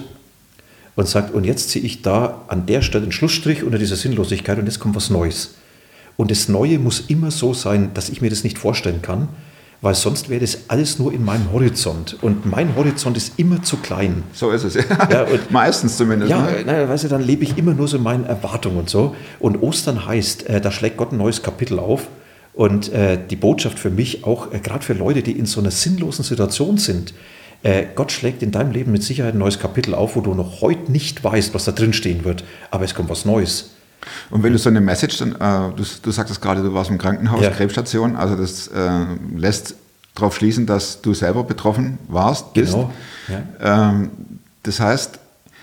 Und sagt, und jetzt ziehe ich da an der Stelle einen Schlussstrich unter dieser Sinnlosigkeit und jetzt kommt was Neues. Und das Neue muss immer so sein, dass ich mir das nicht vorstellen kann, weil sonst wäre das alles nur in meinem Horizont. Und mein Horizont ist immer zu klein. So ist es, ja. Ja, und- Meistens zumindest. Ja, ne? na, weißt du, dann lebe ich immer nur so in meinen Erwartungen und so. Und Ostern heißt, äh, da schlägt Gott ein neues Kapitel auf. Und äh, die Botschaft für mich, auch äh, gerade für Leute, die in so einer sinnlosen Situation sind, äh, Gott schlägt in deinem Leben mit Sicherheit ein neues Kapitel auf, wo du noch heute nicht weißt, was da drin stehen wird. Aber es kommt was Neues. Und wenn du so eine Message, dann, äh, du, du sagtest gerade, du warst im Krankenhaus, Ja. Krebsstation, also das äh, lässt darauf schließen, dass du selber betroffen warst, bist. Genau, ja. Ähm, das heißt,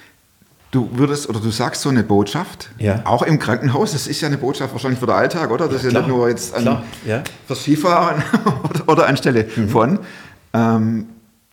du würdest oder du sagst so eine Botschaft, Ja. auch im Krankenhaus, das ist ja eine Botschaft wahrscheinlich für den Alltag, oder? Das ist ja klar, nicht nur jetzt an, klar, ja. fürs Skifahren oder, oder anstelle Mhm. von. Ähm,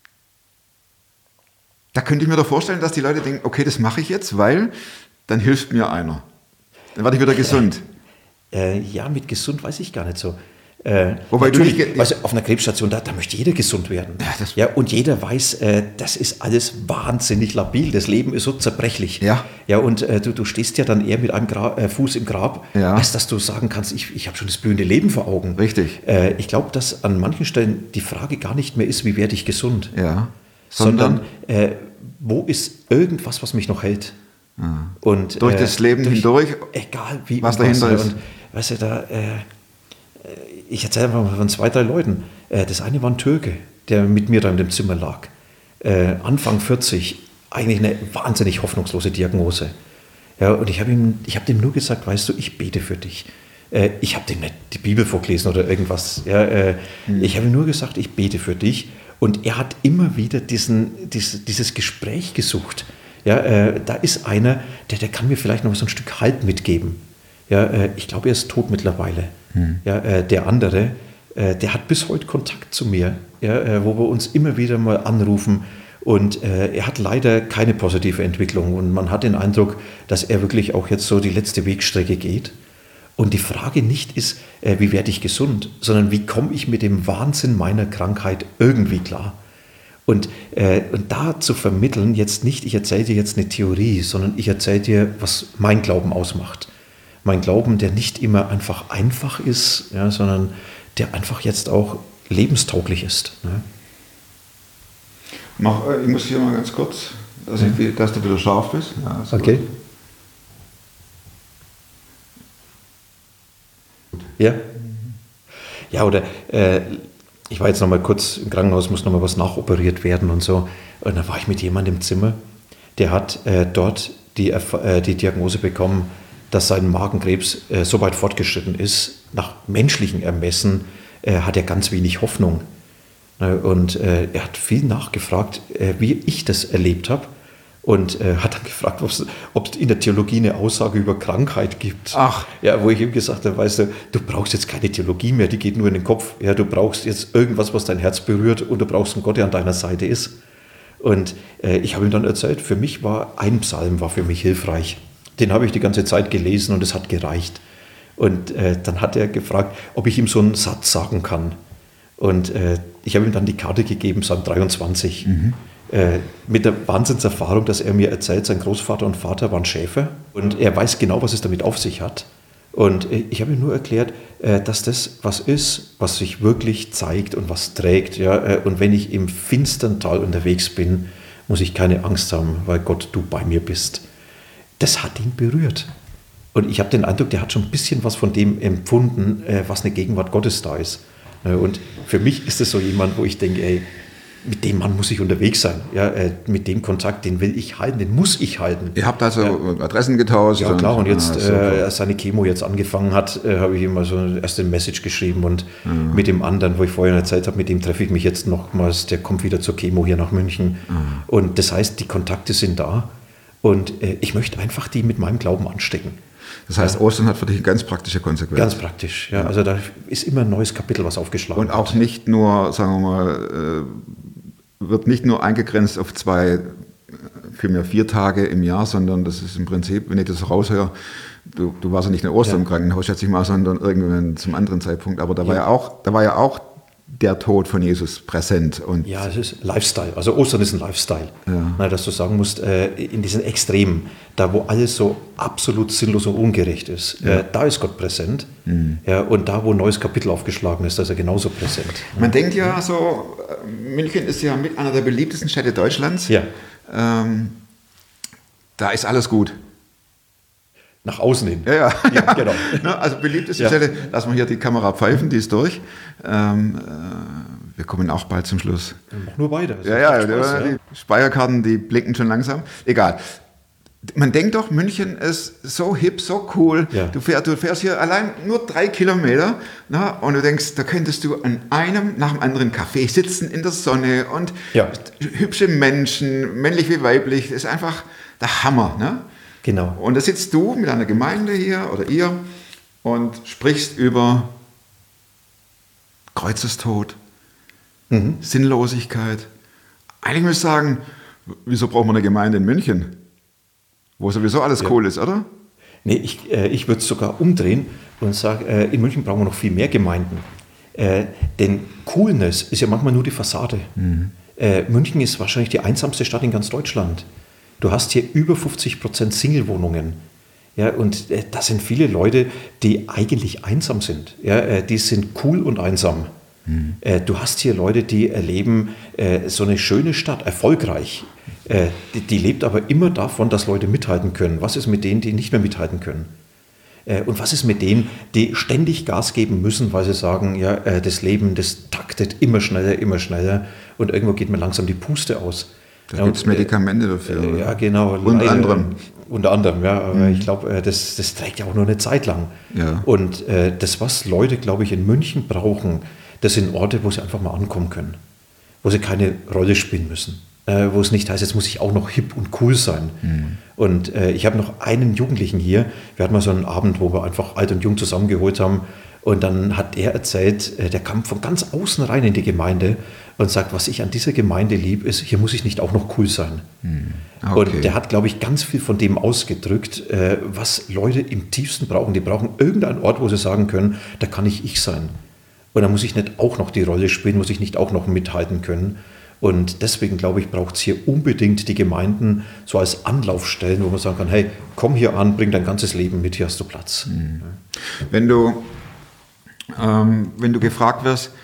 da könnte ich mir doch vorstellen, dass die Leute denken, okay, das mache ich jetzt, weil dann hilft mir einer. Dann werde ich wieder gesund. Äh, ja, mit gesund weiß ich gar nicht so. Äh, Wobei du natürlich, nicht ge- weißt du, auf einer Krebsstation, da, da möchte jeder gesund werden. Ja, das- ja, und jeder weiß, äh, das ist alles wahnsinnig labil. Das Leben ist so zerbrechlich. Ja. Ja, und äh, du, du stehst ja dann eher mit einem Gra äh, Fuß im Grab, Ja. als dass du sagen kannst, ich, ich habe schon das blühende Leben vor Augen. Richtig. Äh, ich glaube, dass an manchen Stellen die Frage gar nicht mehr ist, wie werde ich gesund, Ja. sondern, äh, wo ist irgendwas, was mich noch hält? Und, Durch das Leben hindurch, egal wie was und dahinter ist. Und weißt du, da, äh, ich erzähle einfach mal von zwei, drei Leuten. Äh, das eine war ein Türke, der mit mir da in dem Zimmer lag. Äh, Anfang vierzig, eigentlich eine wahnsinnig hoffnungslose Diagnose. Ja, und ich habe ihm, ich habe dem nur gesagt, weißt du, ich bete für dich. Äh, ich habe dem nicht die Bibel vorgelesen oder irgendwas. Ja, äh, Hm. Ich habe ihm nur gesagt, ich bete für dich. Und er hat immer wieder diesen, dieses, dieses Gespräch gesucht. Ja, äh, da ist einer, der, der kann mir vielleicht noch so ein Stück Halt mitgeben. Ja, äh, ich glaube, er ist tot mittlerweile. Ja, äh, der andere, äh, der hat bis heute Kontakt zu mir, ja, äh, wo wir uns immer wieder mal anrufen. Und äh, er hat leider keine positive Entwicklung. Und man hat den Eindruck, dass er wirklich auch jetzt so die letzte Wegstrecke geht. Und die Frage nicht ist, äh, wie werde ich gesund, sondern wie komme ich mit dem Wahnsinn meiner Krankheit irgendwie klar. Und, äh, und da zu vermitteln, jetzt nicht, ich erzähle dir jetzt eine Theorie, sondern ich erzähle dir, was mein Glauben ausmacht. Mein Glauben, der nicht immer einfach einfach ist, ja, sondern der einfach jetzt auch lebenstauglich ist. Ne? Mach, ich muss hier mal ganz kurz, dass, ich, dass du wieder scharf bist. Ja, ist Okay. gut. Ja? Ja, oder äh, ich war jetzt noch mal kurz im Krankenhaus, muss noch mal was nachoperiert werden und so. Und dann war ich mit jemandem im Zimmer, der hat äh, dort die, äh, die Diagnose bekommen, dass sein Magenkrebs äh, so weit fortgeschritten ist, nach menschlichen Ermessen äh, hat er ganz wenig Hoffnung. Ne, und äh, er hat viel nachgefragt, äh, wie ich das erlebt habe. Und äh, hat dann gefragt, ob es in der Theologie eine Aussage über Krankheit gibt. Ach. Ja, wo ich ihm gesagt habe, weißt du, du brauchst jetzt keine Theologie mehr, die geht nur in den Kopf. Ja, du brauchst jetzt irgendwas, was dein Herz berührt und du brauchst einen Gott, der an deiner Seite ist. Und äh, ich habe ihm dann erzählt, für mich war ein Psalm war für mich hilfreich. Den habe ich die ganze Zeit gelesen und es hat gereicht. Und äh, dann hat er gefragt, ob ich ihm so einen Satz sagen kann. Und äh, ich habe ihm dann die Karte gegeben, Psalm dreiundzwanzig. Mhm. Äh, mit der Wahnsinnserfahrung, dass er mir erzählt, sein Großvater und Vater waren Schäfer und er weiß genau, was es damit auf sich hat. Und äh, ich habe ihm nur erklärt, äh, dass das was ist, was sich wirklich zeigt und was trägt. Ja? Äh, und wenn ich im finstern Tal unterwegs bin, muss ich keine Angst haben, weil Gott, du bei mir bist. Das hat ihn berührt. Und ich habe den Eindruck, der hat schon ein bisschen was von dem empfunden, äh, was eine Gegenwart Gottes da ist. Äh, und für mich ist es so jemand, wo ich denke, ey, mit dem Mann muss ich unterwegs sein. Ja, äh, mit dem Kontakt, den will ich halten, den muss ich halten. Ihr habt also ja. Adressen getauscht? Ja, klar. Und jetzt, ah, äh, als seine Chemo jetzt angefangen hat, äh, habe ich ihm also erst eine Message geschrieben und mhm. mit dem anderen, wo ich vorher erzählt habe, mit dem treffe ich mich jetzt nochmals, der kommt wieder zur Chemo hier nach München. Mhm. Und das heißt, die Kontakte sind da und äh, ich möchte einfach die mit meinem Glauben anstecken. Das heißt, Ostern hat für dich eine ganz praktische Konsequenz. Ganz praktisch, ja. Also da ist immer ein neues Kapitel, was aufgeschlagen wird. Und auch nicht nur, sagen wir mal, äh, wird nicht nur eingegrenzt auf zwei, vielmehr vier Tage im Jahr, sondern das ist im Prinzip, wenn ich das so raushöre, du, du warst ja nicht in Ostern im Krankenhaus, schätze ich mal, sondern irgendwann zum anderen Zeitpunkt. Aber da war ja auch, da war ja auch der Tod von Jesus präsent. Und ja, es ist Lifestyle. Also Ostern ist ein Lifestyle. Ja. Na, dass du sagen musst, äh, in diesen Extremen, da wo alles so absolut sinnlos und ungerecht ist, ja. äh, da ist Gott präsent. Mhm. Ja, und da, wo ein neues Kapitel aufgeschlagen ist, da ist er genauso präsent. Man ja. denkt ja so, München ist ja mit einer der beliebtesten Städte Deutschlands. Ja. Ähm, da ist alles gut. Nach außen hin. Ja, ja. ja genau. Also beliebteste ja. Stelle, lassen wir hier die Kamera pfeifen, die ist durch. Ähm, äh, wir kommen auch bald zum Schluss. Mach nur weiter. Ja, ja, Spaß, die ja. Speicherkarten, die blicken schon langsam. Egal. Man denkt doch, München ist so hip, so cool. Ja. Du, fährst, du fährst hier allein nur drei Kilometer, na, und du denkst, da könntest du an einem nach dem anderen Café sitzen in der Sonne und ja. hübsche Menschen, männlich wie weiblich. Das ist einfach der Hammer. Ne? Genau. Und da sitzt du mit einer Gemeinde hier oder ihr und sprichst über Kreuzestod, mhm. Sinnlosigkeit. Eigentlich muss ich sagen, wieso braucht man eine Gemeinde in München, wo sowieso alles ja. cool ist, oder? Nee, ich, äh, ich würde es sogar umdrehen und sagen, äh, in München brauchen wir noch viel mehr Gemeinden. Äh, denn Coolness ist ja manchmal nur die Fassade. Mhm. Äh, München ist wahrscheinlich die einsamste Stadt in ganz Deutschland. Du hast hier über fünfzig Prozent Single-Wohnungen. Ja, und äh, das sind viele Leute, die eigentlich einsam sind. Ja, äh, die sind cool und einsam. Mhm. Äh, du hast hier Leute, die erleben äh, so eine schöne Stadt, erfolgreich. Äh, die, die lebt aber immer davon, dass Leute mithalten können. Was ist mit denen, die nicht mehr mithalten können? Äh, und was ist mit denen, die ständig Gas geben müssen, weil sie sagen, ja, äh, das Leben, das taktet immer schneller, immer schneller und irgendwo geht mir langsam die Puste aus. Da ja, gibt es Medikamente dafür. Äh, ja, genau. Unter Leider, anderem. Unter anderem, ja. Aber mhm. ich glaube, das, das trägt ja auch nur eine Zeit lang. Ja. Und äh, das, was Leute, glaube ich, in München brauchen, das sind Orte, wo sie einfach mal ankommen können. Wo sie keine Rolle spielen müssen. Äh, wo es nicht heißt, jetzt muss ich auch noch hip und cool sein. Mhm. Und äh, ich habe noch einen Jugendlichen hier. Wir hatten mal so einen Abend, wo wir einfach alt und jung zusammengeholt haben. Und dann hat er erzählt, äh, der kam von ganz außen rein in die Gemeinde und sagt, was ich an dieser Gemeinde lieb, ist, hier muss ich nicht auch noch cool sein. Hm. Okay. Und der hat, glaube ich, ganz viel von dem ausgedrückt, äh, was Leute im tiefsten brauchen. Die brauchen irgendeinen Ort, wo sie sagen können, da kann ich ich sein. Und da muss ich nicht auch noch die Rolle spielen, muss ich nicht auch noch mithalten können. Und deswegen, glaube ich, braucht es hier unbedingt die Gemeinden so als Anlaufstellen, wo man sagen kann, hey, komm hier an, bring dein ganzes Leben mit, hier hast du Platz. Hm. Wenn du, ähm, wenn du gefragt wirst,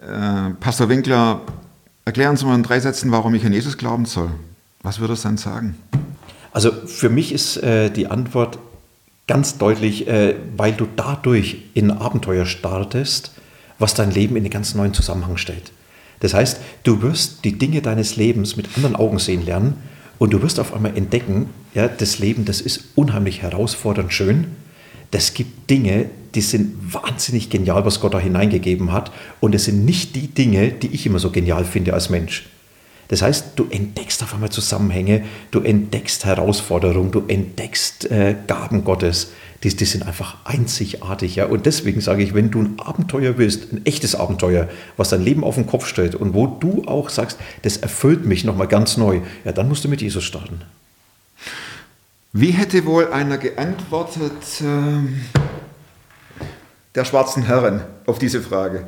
Äh, Pastor Winkler, erklären Sie mal in drei Sätzen, warum ich an Jesus glauben soll. Was würde es dann sagen? Also für mich ist äh, die Antwort ganz deutlich, äh, weil du dadurch in ein Abenteuer startest, was dein Leben in einen ganz neuen Zusammenhang stellt. Das heißt, du wirst die Dinge deines Lebens mit anderen Augen sehen lernen und du wirst auf einmal entdecken, ja, das Leben, das ist unheimlich herausfordernd schön. Das gibt Dinge, die sind wahnsinnig genial, was Gott da hineingegeben hat. Und es sind nicht die Dinge, die ich immer so genial finde als Mensch. Das heißt, du entdeckst auf einmal Zusammenhänge, du entdeckst Herausforderungen, du entdeckst äh, Gaben Gottes. Die, die sind einfach einzigartig. Ja? Und deswegen sage ich, wenn du ein Abenteuer willst, ein echtes Abenteuer, was dein Leben auf den Kopf stellt und wo du auch sagst, das erfüllt mich nochmal ganz neu, ja, dann musst du mit Jesus starten. Wie hätte wohl einer geantwortet, äh, der schwarzen Herren, auf diese Frage?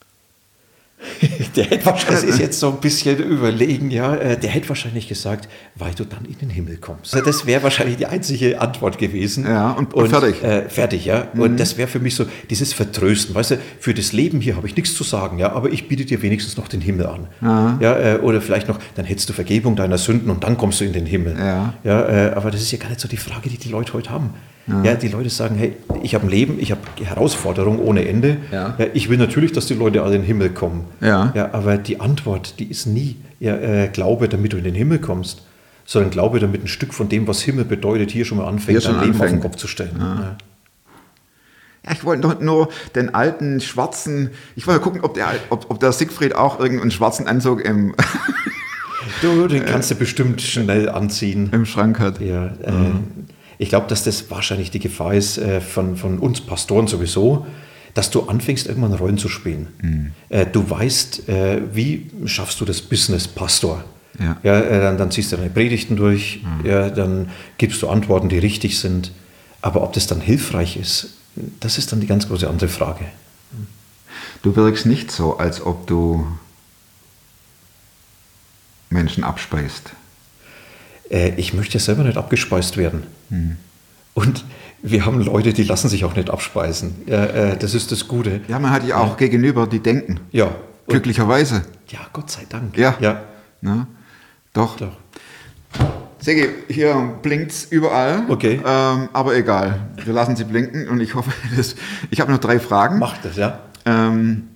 Der hätte wahrscheinlich, das ist jetzt so ein bisschen überlegen, ja, der hätte wahrscheinlich gesagt, weil du dann in den Himmel kommst. Das wäre wahrscheinlich die einzige Antwort gewesen. Ja, und, und fertig. Äh, fertig, ja. Mhm. Und das wäre für mich so dieses Vertrösten. Weißt du, für das Leben hier habe ich nichts zu sagen, ja, aber ich biete dir wenigstens noch den Himmel an. Aha. Ja, äh, oder vielleicht noch, dann hättest du Vergebung deiner Sünden und dann kommst du in den Himmel. Ja. Ja, äh, aber das ist ja gar nicht so die Frage, die die Leute heute haben. Ja. Ja, die Leute sagen, hey, ich habe ein Leben, ich habe Herausforderungen ohne Ende. Ja. Ja, ich will natürlich, dass die Leute alle in den Himmel kommen. Ja. Ja, aber die Antwort, die ist nie, ja, äh, Glaube, damit du in den Himmel kommst, sondern Glaube, damit ein Stück von dem, was Himmel bedeutet, hier schon mal anfängt, dein Leben auf den Kopf zu stellen. Ja. Ja. Ja, ich wollte nur, nur den alten schwarzen, ich wollte gucken, ob der, ob, ob der Siegfried auch irgendeinen schwarzen Anzug im Du, den kannst du bestimmt schnell anziehen. Im Schrank hat. Ja, äh, mhm. Ich glaube, dass das wahrscheinlich die Gefahr ist äh, von, von uns Pastoren sowieso, dass du anfängst, irgendwann Rollen zu spielen. Mhm. Äh, du weißt, äh, wie schaffst du das Business Pastor? Ja. Ja, äh, dann, dann ziehst du deine Predigten durch, mhm. ja, dann gibst du Antworten, die richtig sind. Aber ob das dann hilfreich ist, das ist dann die ganz große andere Frage. Du wirkst nicht so, als ob du Menschen abspeist. Ich möchte ja selber nicht abgespeist werden. Hm. Und wir haben Leute, die lassen sich auch nicht abspeisen. Ja, das ist das Gute. Ja, man hat ja auch ja. gegenüber, die denken. Ja. Glücklicherweise. Ja, Gott sei Dank. Ja. ja. Na, doch. doch. Segi, hier blinkt es überall. Okay. Ähm, aber egal. Wir lassen sie blinken und ich hoffe, dass, ich habe noch drei Fragen. Macht das, ja. Ähm,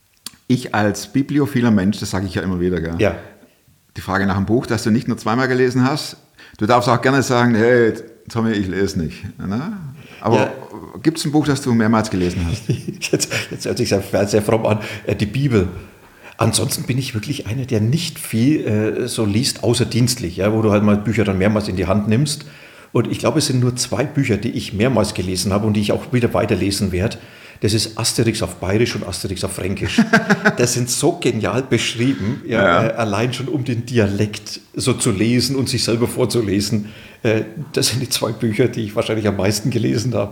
ich als bibliophiler Mensch, das sage ich ja immer wieder, gell? Ja. Die Frage nach dem Buch, das du nicht nur zweimal gelesen hast. Du darfst auch gerne sagen, hey, Tommy, ich lese nicht. Na? Aber ja. Gibt es ein Buch, das du mehrmals gelesen hast? Jetzt, jetzt hört sich sehr, sehr fromm an. Die Bibel. Ansonsten bin ich wirklich einer, der nicht viel äh, so liest, außer dienstlich, ja, wo du halt mal Bücher dann mehrmals in die Hand nimmst. Und ich glaube, es sind nur zwei Bücher, die ich mehrmals gelesen habe und die ich auch wieder weiterlesen werde. Das ist Asterix auf Bayerisch und Asterix auf Fränkisch. Das sind so genial beschrieben, ja, ja. Äh, allein schon um den Dialekt so zu lesen und sich selber vorzulesen. Äh, das sind die zwei Bücher, die ich wahrscheinlich am meisten gelesen habe.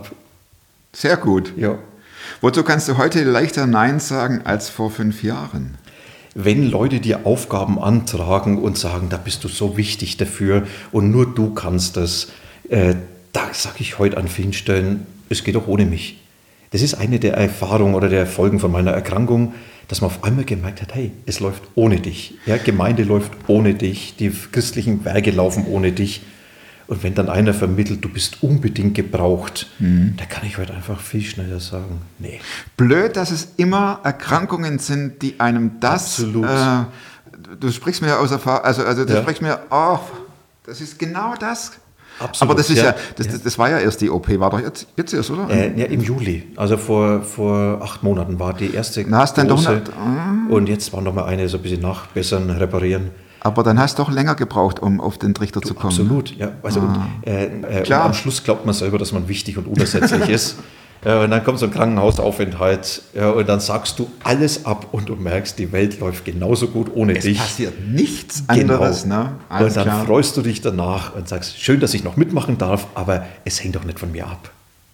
Sehr gut. Ja. Wozu kannst du heute leichter Nein sagen als vor fünf Jahren? Wenn Leute dir Aufgaben antragen und sagen, da bist du so wichtig dafür und nur du kannst das, äh, da sage ich heute an vielen Stellen, es geht auch ohne mich. Das ist eine der Erfahrungen oder der Folgen von meiner Erkrankung, dass man auf einmal gemerkt hat, hey, es läuft ohne dich. Ja, Gemeinde läuft ohne dich, die christlichen Werke laufen ohne dich. Und wenn dann einer vermittelt, du bist unbedingt gebraucht, mhm. da kann ich heute einfach viel schneller sagen, nee. Blöd, dass es immer Erkrankungen sind, die einem das... Absolut. Äh, du sprichst mir aus Erfahrung, also, also du ja. sprichst mir, oh, das ist genau das. Absolut, aber das ist ja, ja, das, ja. Das, das war ja erst die O P, war doch jetzt, jetzt erst, oder? Äh, ja, im Juli, also vor, vor acht Monaten war die erste Na, hast dann große doch noch, äh, und jetzt war noch mal eine, so ein bisschen nachbessern, reparieren. Aber dann hast du doch länger gebraucht, um auf den Trichter du, zu kommen. Absolut, ja. Also ah. und, äh, äh, und am Schluss glaubt man selber, dass man wichtig und unersetzlich ist. Ja, und dann kommt so ein Krankenhausaufenthalt, ja, und dann sagst du alles ab und du merkst, die Welt läuft genauso gut ohne es dich. Es passiert nichts anderes. Genau. Ne? Alles und dann klar. freust du dich danach und sagst, schön, dass ich noch mitmachen darf, aber es hängt doch nicht von mir ab.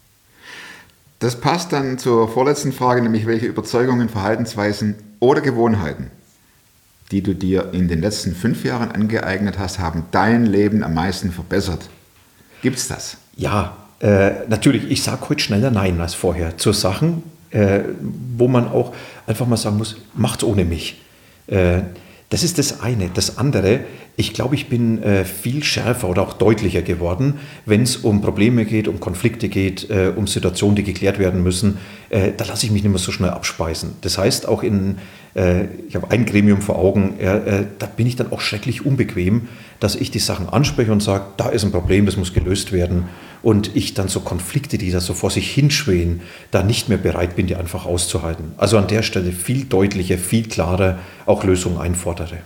Das passt dann zur vorletzten Frage, nämlich welche Überzeugungen, Verhaltensweisen oder Gewohnheiten, die du dir in den letzten fünf Jahren angeeignet hast, haben dein Leben am meisten verbessert. Gibt's das? Ja, äh, natürlich. Ich sage heute schneller Nein als vorher zu Sachen, äh, wo man auch einfach mal sagen muss, macht's ohne mich. Äh, das ist das eine. Das andere, ich glaube, ich bin äh, viel schärfer oder auch deutlicher geworden, wenn es um Probleme geht, um Konflikte geht, äh, um Situationen, die geklärt werden müssen. Äh, da lasse ich mich nicht mehr so schnell abspeisen. Das heißt, auch in, äh, ich habe ein Gremium vor Augen, äh, äh, da bin ich dann auch schrecklich unbequem, dass ich die Sachen anspreche und sage, da ist ein Problem, das muss gelöst werden. Und ich dann so Konflikte, die da so vor sich hinschwehen, da nicht mehr bereit bin, die einfach auszuhalten. Also an der Stelle viel deutlicher, viel klarer auch Lösungen einfordere.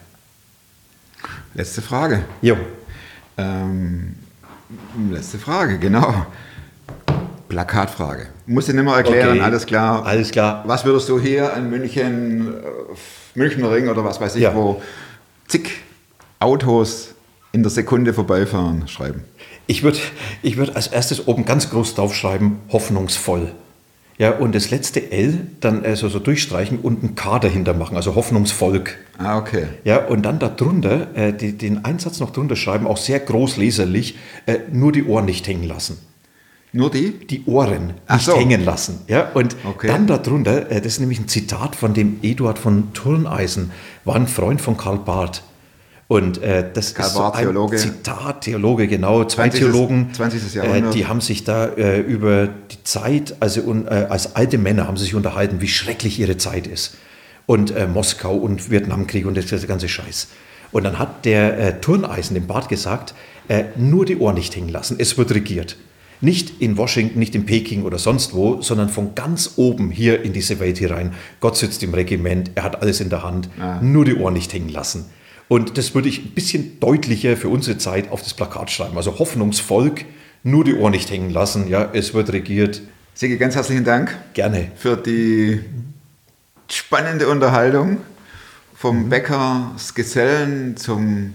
Letzte Frage. Jo. Ähm, letzte Frage, genau. Plakatfrage. Muss ich nicht mehr erklären, Okay. alles klar. Alles klar. Was würdest du hier in München, äh, Münchner Ring oder was weiß ich, Ja. wo zig Autos in der Sekunde vorbeifahren, schreiben? Ich würde ich würd als erstes oben ganz groß draufschreiben, hoffnungsvoll. Ja, und das letzte L dann also so durchstreichen und ein K dahinter machen, also Hoffnungsvolk. Ah, okay. Ja, und dann darunter, äh, die, den Einsatz noch drunter schreiben, auch sehr groß leserlich, äh, nur die Ohren nicht hängen lassen. Nur die? Die Ohren Ach nicht so. hängen lassen. Ja, und Okay. dann darunter, äh, das ist nämlich ein Zitat von dem Eduard von Turneisen, war ein Freund von Karl Barth. Und äh, das Karl ist so Barth, ein Theologe. Zitat, Theologe, genau, zwei zwanzigstes Theologen, zwanzigstes äh, Jahrhundert. die haben sich da äh, über die Zeit, also un, äh, als alte Männer haben sie sich unterhalten, wie schrecklich ihre Zeit ist. Und äh, Moskau und Vietnamkrieg und das, das ganze Scheiß. Und dann hat der äh, Turneisen dem Barth gesagt, äh, nur die Ohren nicht hängen lassen, es wird regiert. Nicht in Washington, nicht in Peking oder sonst wo, sondern von ganz oben hier in diese Welt hier rein. Gott sitzt im Regiment, er hat alles in der Hand, Ah. nur die Ohren nicht hängen lassen. Und das würde ich ein bisschen deutlicher für unsere Zeit auf das Plakat schreiben. Also Hoffnungsvolk, nur die Ohren nicht hängen lassen, ja, es wird regiert. Sigi, ganz herzlichen Dank Gerne. für die spannende Unterhaltung vom Mhm. Bäckers Gesellen zum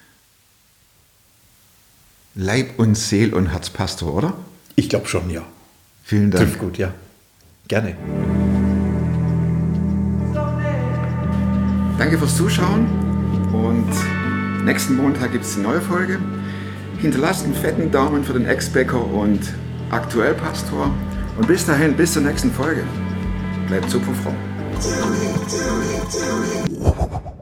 Leib und Seel und Herzpastor, oder? Ich glaube schon, ja. Vielen Dank. Trifft gut, ja. Gerne. Danke fürs Zuschauen und nächsten Montag gibt es eine neue Folge. Hinterlasst einen fetten Daumen für den Ex-Bäcker und aktuell Pastor. Und bis dahin, bis zur nächsten Folge. Bleibt super fromm.